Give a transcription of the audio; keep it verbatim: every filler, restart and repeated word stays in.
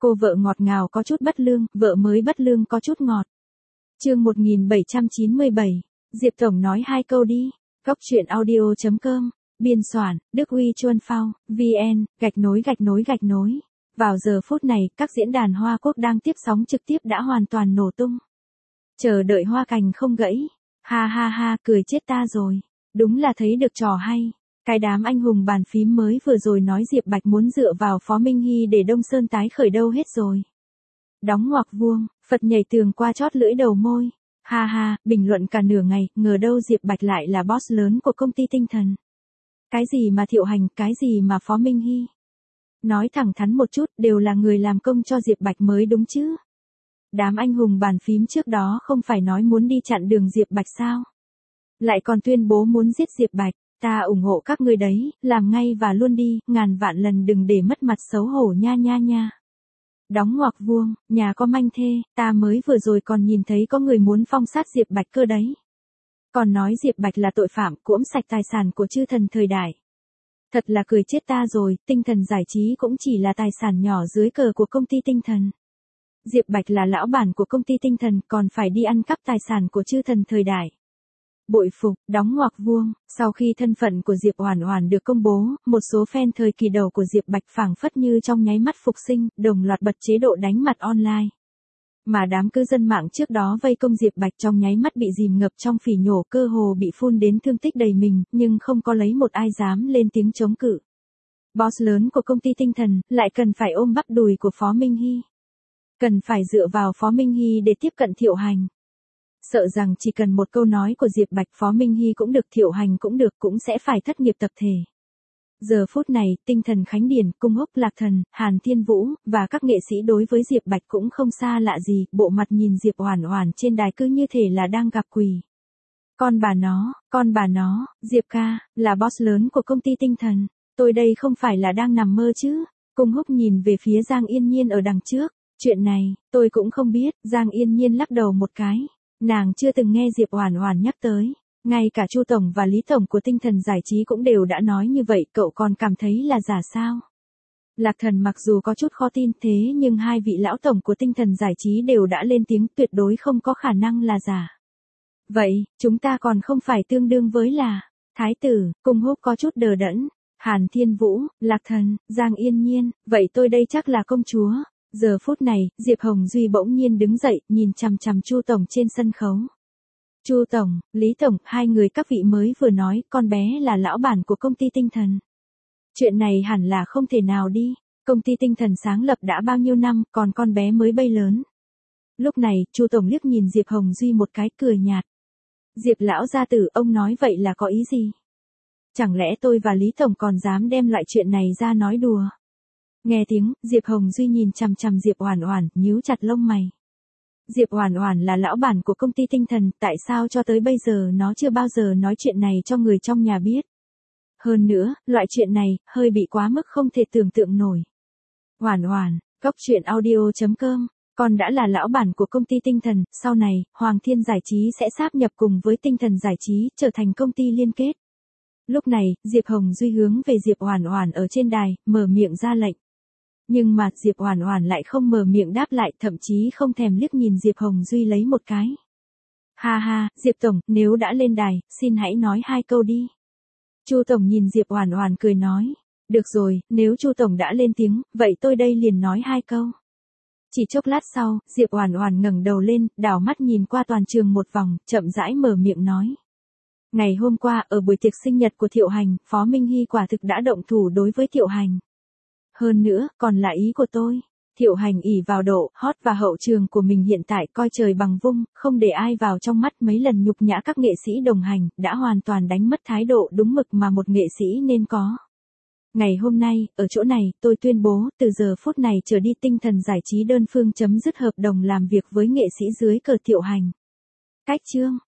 Cô vợ ngọt ngào có chút bất lương, vợ mới bất lương có chút ngọt. Chương một nghìn bảy trăm chín mươi bảy, Diệp Tổng nói hai câu đi. Góc truyện audio chấm com, biên soạn, Đức Huy Chuân Phao, vn, gạch nối gạch nối gạch nối. Vào giờ phút này, các diễn đàn Hoa Quốc đang tiếp sóng trực tiếp đã hoàn toàn nổ tung. Chờ đợi hoa cành không gãy. Ha ha ha, cười chết ta rồi. Đúng là thấy được trò hay. Cái đám anh hùng bàn phím mới vừa rồi nói Diệp Bạch muốn dựa vào Phó Minh Hy để Đông Sơn tái khởi đâu hết rồi. Đóng ngoặc vuông, Phật nhảy tường qua chót lưỡi đầu môi. Ha ha, bình luận cả nửa ngày, ngờ đâu Diệp Bạch lại là boss lớn của công ty tinh thần. Cái gì mà Thiệu Hành, cái gì mà Phó Minh Hy. Nói thẳng thắn một chút, đều là người làm công cho Diệp Bạch mới đúng chứ. Đám anh hùng bàn phím trước đó không phải nói muốn đi chặn đường Diệp Bạch sao? Lại còn tuyên bố muốn giết Diệp Bạch. Ta ủng hộ các ngươi đấy, làm ngay và luôn đi, ngàn vạn lần đừng để mất mặt xấu hổ nha nha nha. Đóng ngoặc vuông, nhà có manh thê, ta mới vừa rồi còn nhìn thấy có người muốn phong sát Diệp Bạch cơ đấy. Còn nói Diệp Bạch là tội phạm, cuỗm sạch tài sản của chư thần thời đại. Thật là cười chết ta rồi, tinh thần giải trí cũng chỉ là tài sản nhỏ dưới cờ của công ty tinh thần. Diệp Bạch là lão bản của công ty tinh thần, còn phải đi ăn cắp tài sản của chư thần thời đại. Bội phục, đóng ngoặc vuông, sau khi thân phận của Diệp Oản Oản được công bố, một số fan thời kỳ đầu của Diệp Bạch phảng phất như trong nháy mắt phục sinh, đồng loạt bật chế độ đánh mặt online. Mà đám cư dân mạng trước đó vây công Diệp Bạch trong nháy mắt bị dìm ngập trong phỉ nhổ, cơ hồ bị phun đến thương tích đầy mình, nhưng không có lấy một ai dám lên tiếng chống cự. Boss lớn của công ty tinh thần, lại cần phải ôm bắp đùi của Phó Minh Hy. Cần phải dựa vào Phó Minh Hy để tiếp cận Thiệu Hành. Sợ rằng chỉ cần một câu nói của Diệp Bạch, Phó Minh Hy cũng được, Thiệu Hành cũng được, cũng sẽ phải thất nghiệp tập thể. Giờ phút này, tinh thần Khánh Điền, Cung Húc Lạc Thần, Hàn Thiên Vũ, và các nghệ sĩ đối với Diệp Bạch cũng không xa lạ gì, bộ mặt nhìn Diệp Oản Oản trên đài cứ như thể là đang gặp quỷ. Con bà nó, con bà nó, Diệp ca, là boss lớn của công ty tinh thần, tôi đây không phải là đang nằm mơ chứ. Cung Húc nhìn về phía Giang Yên Nhiên ở đằng trước, chuyện này, tôi cũng không biết, Giang Yên Nhiên lắc đầu một cái. Nàng chưa từng nghe Diệp Oản Oản nhắc tới, ngay cả Chu Tổng và Lý Tổng của tinh thần giải trí cũng đều đã nói như vậy, cậu còn cảm thấy là giả sao? Lạc Thần mặc dù có chút khó tin thế nhưng hai vị lão tổng của tinh thần giải trí đều đã lên tiếng, tuyệt đối không có khả năng là giả. Vậy, chúng ta còn không phải tương đương với là Thái tử. Cung Húc có chút đờ đẫn. Hàn Thiên Vũ, Lạc Thần, Giang Yên Nhiên, vậy tôi đây chắc là công chúa. Giờ phút này, Diệp Hồng Duy bỗng nhiên đứng dậy, nhìn chằm chằm Chu Tổng trên sân khấu. Chu Tổng, Lý Tổng, hai người các vị mới vừa nói, con bé là lão bản của công ty tinh thần. Chuyện này hẳn là không thể nào đi, công ty tinh thần sáng lập đã bao nhiêu năm, còn con bé mới bay lớn. Lúc này, Chu Tổng liếc nhìn Diệp Hồng Duy một cái, cười nhạt. Diệp lão gia tử, ông nói vậy là có ý gì? Chẳng lẽ tôi và Lý Tổng còn dám đem loại chuyện này ra nói đùa? Nghe tiếng, Diệp Hồng Duy nhìn chằm chằm Diệp Oản Oản, nhíu chặt lông mày. Diệp Oản Oản là lão bản của công ty tinh thần, tại sao cho tới bây giờ nó chưa bao giờ nói chuyện này cho người trong nhà biết? Hơn nữa, loại chuyện này, hơi bị quá mức không thể tưởng tượng nổi. Oản Oản, góc truyện audio chấm com, con đã là lão bản của công ty tinh thần, sau này, Hoàng Thiên Giải trí sẽ sáp nhập cùng với tinh thần giải trí, trở thành công ty liên kết. Lúc này, Diệp Hồng Duy hướng về Diệp Oản Oản ở trên đài, mở miệng ra lệnh. Nhưng mà Diệp Oản Oản lại không mở miệng đáp lại, thậm chí không thèm liếc nhìn Diệp Hồng Duy lấy một cái. Ha ha, Diệp Tổng, nếu đã lên đài, xin hãy nói hai câu đi. Chu Tổng nhìn Diệp Oản Oản cười nói. Được rồi, nếu Chu Tổng đã lên tiếng, vậy tôi đây liền nói hai câu. Chỉ chốc lát sau, Diệp Oản Oản ngẩng đầu lên, đảo mắt nhìn qua toàn trường một vòng, chậm rãi mở miệng nói. Ngày hôm qua, ở buổi tiệc sinh nhật của Thiệu Hành, Phó Minh Hy quả thực đã động thủ đối với Thiệu Hành. Hơn nữa, còn là ý của tôi. Thiệu Hành ỷ vào độ hot và hậu trường của mình hiện tại, coi trời bằng vung, không để ai vào trong mắt, mấy lần nhục nhã các nghệ sĩ đồng hành, đã hoàn toàn đánh mất thái độ đúng mực mà một nghệ sĩ nên có. Ngày hôm nay, ở chỗ này, tôi tuyên bố, từ giờ phút này trở đi tinh thần giải trí đơn phương chấm dứt hợp đồng làm việc với nghệ sĩ dưới cờ Thiệu Hành. Cách chương.